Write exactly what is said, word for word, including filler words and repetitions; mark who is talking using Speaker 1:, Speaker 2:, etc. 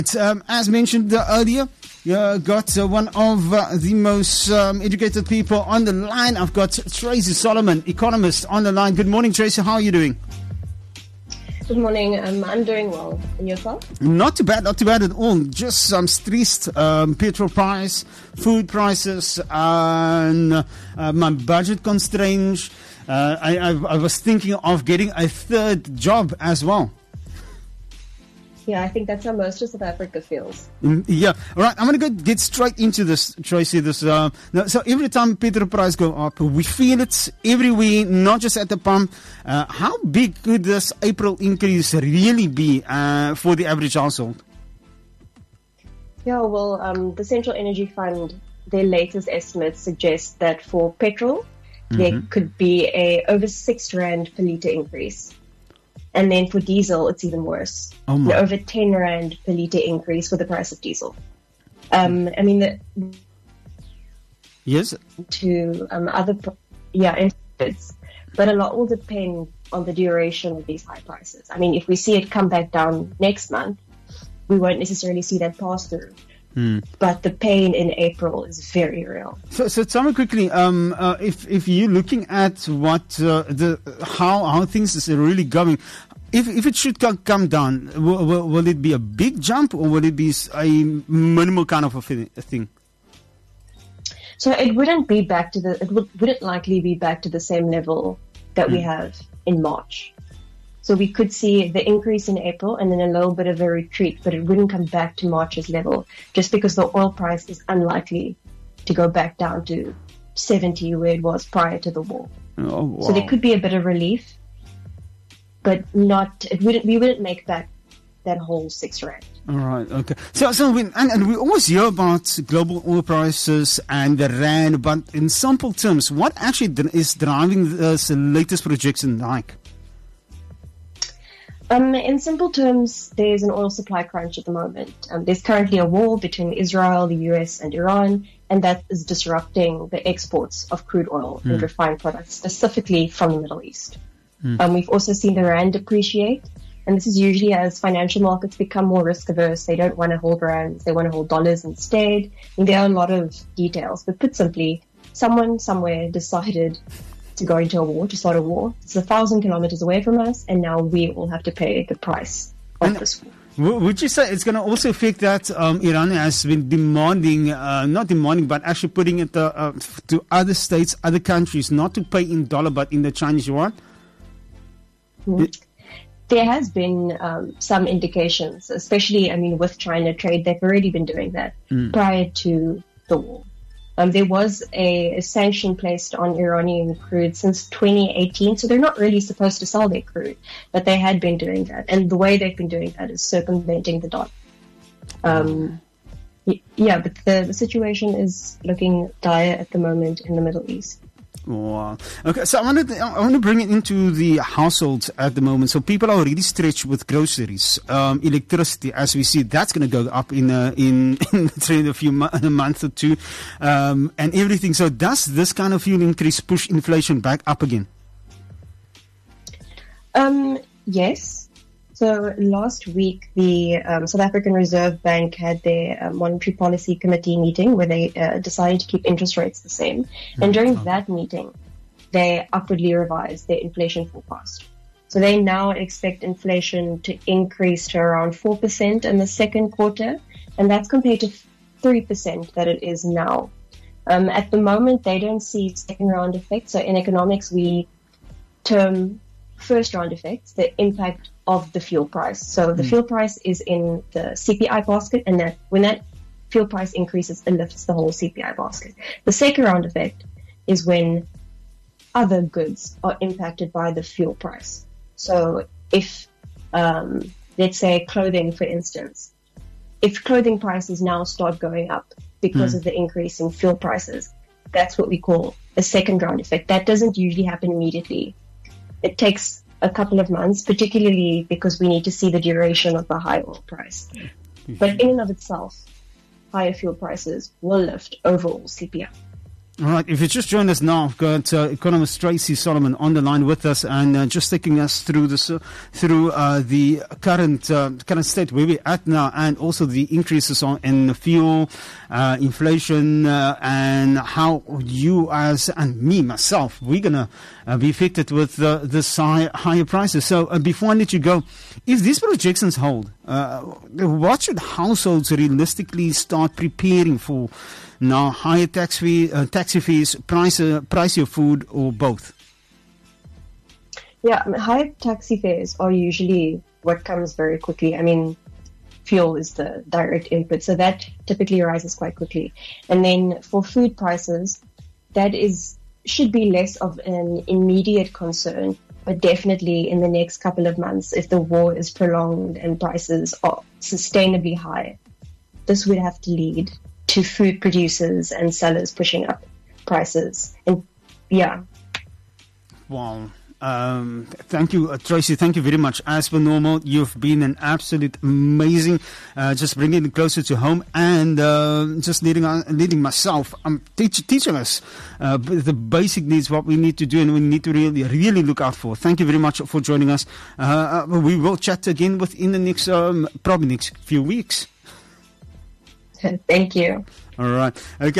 Speaker 1: Um, as mentioned uh, earlier, you uh, got uh, one of uh, the most um, educated people on the line. I've got Tracy Solomon, economist, on the line. Good morning, Tracy. How are you doing?
Speaker 2: Good morning. Um, I'm doing well. And yourself?
Speaker 1: Not too bad, not too bad at all. Just some um, stressed um, petrol price, food prices, and uh, my budget constraints. Uh, I, I, I was thinking of getting a third job as well.
Speaker 2: Yeah, I think that's how most of South Africa feels.
Speaker 1: Mm, yeah. All right. I'm going to go get straight into this, Tracy. This, uh, now, so every time petrol price go up, we feel it everywhere, not just at the pump. Uh, how big could this April increase really be uh, for the average household?
Speaker 2: Yeah, well, um, the Central Energy Fund, their latest estimates suggest that for petrol, mm-hmm. there could be a over six rand per litre increase. And then for diesel, it's even worse. Oh my. Over ten rand per litre increase for the price of diesel. Um, I mean, the,
Speaker 1: yes.
Speaker 2: To um, other, yeah, inputs, but a lot will depend on the duration of these high prices. I mean, if we see it come back down next month, we won't necessarily see that pass through. Hmm. But the pain in April is very real.
Speaker 1: So, so tell me quickly, um, uh, if if you're looking at what uh, the how how things is really going, if if it should come, come down, will, will, will it be a big jump or will it be a minimal kind of a thing?
Speaker 2: So it wouldn't be back to the it would, wouldn't likely be back to the same level that hmm. we have in March. So we could see the increase in April and then a little bit of a retreat, but it wouldn't come back to March's level just because the oil price is unlikely to go back down to seventy where it was prior to the war. Oh, wow. So there could be a bit of relief, but not, it wouldn't, we wouldn't make back that whole six rand.
Speaker 1: All right, okay. So, so we, and, and we always hear about global oil prices and the rand, but in simple terms, what actually is driving this latest projection like?
Speaker 2: Um, in simple terms, there's an oil supply crunch at the moment. Um, there's currently a war between Israel, the U S, and Iran, and that is disrupting the exports of crude oil mm. and refined products, specifically from the Middle East. Mm. Um, we've also seen the rand depreciate, and this is usually as financial markets become more risk averse. They don't want to hold rands, they want to hold dollars instead. And there are a lot of details, but put simply, someone somewhere decided to go into a war, to start a war. It's a thousand kilometers away from us, and now we all have to pay the price of and this war.
Speaker 1: Would you say it's going to also affect that um, Iran has been demanding, uh, not demanding, but actually putting it uh, uh, to other states, other countries, not to pay in dollar, but in the Chinese yuan?
Speaker 2: Mm-hmm. It, there has been um, some indications, especially, I mean, with China trade, they've already been doing that mm. prior to the war. Um, there was a, a sanction placed on Iranian crude since twenty eighteen, so they're not really supposed to sell their crude, but they had been doing that. And the way they've been doing that is circumventing the dollar. Um, yeah, but the, the situation is looking dire at the moment in the Middle East.
Speaker 1: Wow. Okay, so I want to I want to bring it into the households at the moment. So people are already stretched with groceries, um, electricity, as we see that's going to go up in a, in in a few mo- in a month or two, um, and everything. So does this kind of fuel increase push inflation back up again?
Speaker 2: Um. Yes. So last week, the um, South African Reserve Bank had their uh, Monetary Policy Committee meeting where they uh, decided to keep interest rates the same. Mm-hmm. And during that meeting, they upwardly revised their inflation forecast. So they now expect inflation to increase to around four percent in the second quarter, and that's compared to three percent that it is now. Um, at the moment, they don't see second round effects. So in economics, we term first round effects, the impact of the fuel price. So the mm. fuel price is in the C P I basket, and that when that fuel price increases, it lifts the whole C P I basket. The second round effect is when other goods are impacted by the fuel price. So if, um, let's say clothing, for instance, if clothing prices now start going up because mm. of the increase in fuel prices, that's what we call a second round effect. That doesn't usually happen immediately. It takes a couple of months, particularly because we need to see the duration of the high oil price. But in and of itself, higher fuel prices will lift overall C P I.
Speaker 1: All right, if you just joined us now, I've got uh, economist Tracy Solomon on the line with us, and uh, just taking us through this, uh, through uh, the current uh, current state where we're at now, and also the increases on in fuel, uh, inflation, uh, and how you as and me myself we're gonna uh, be affected with uh, this high, higher prices. So uh, before I let you go, if these projections hold, uh, what should households realistically start preparing for? Now, higher tax fee, uh, taxi fees, price, uh, price of food, or both?
Speaker 2: Yeah, I mean, higher taxi fares are usually what comes very quickly. I mean, fuel is the direct input, so that typically rises quite quickly. And then for food prices, that is should be less of an immediate concern, but definitely in the next couple of months, if the war is prolonged and prices are sustainably high, this would have to lead to food producers and sellers pushing up prices. And yeah.
Speaker 1: Wow. Um, thank you, uh, Tracy. Thank you very much. As per normal, you've been an absolute amazing, uh, just bringing it closer to home and uh, just leading on, leading myself, um, teach, teaching us uh, the basic needs, what we need to do and we need to really, really look out for. Thank you very much for joining us. Uh, uh, we will chat again within the next, um, probably next few weeks.
Speaker 2: Thank you.
Speaker 1: All right. Okay.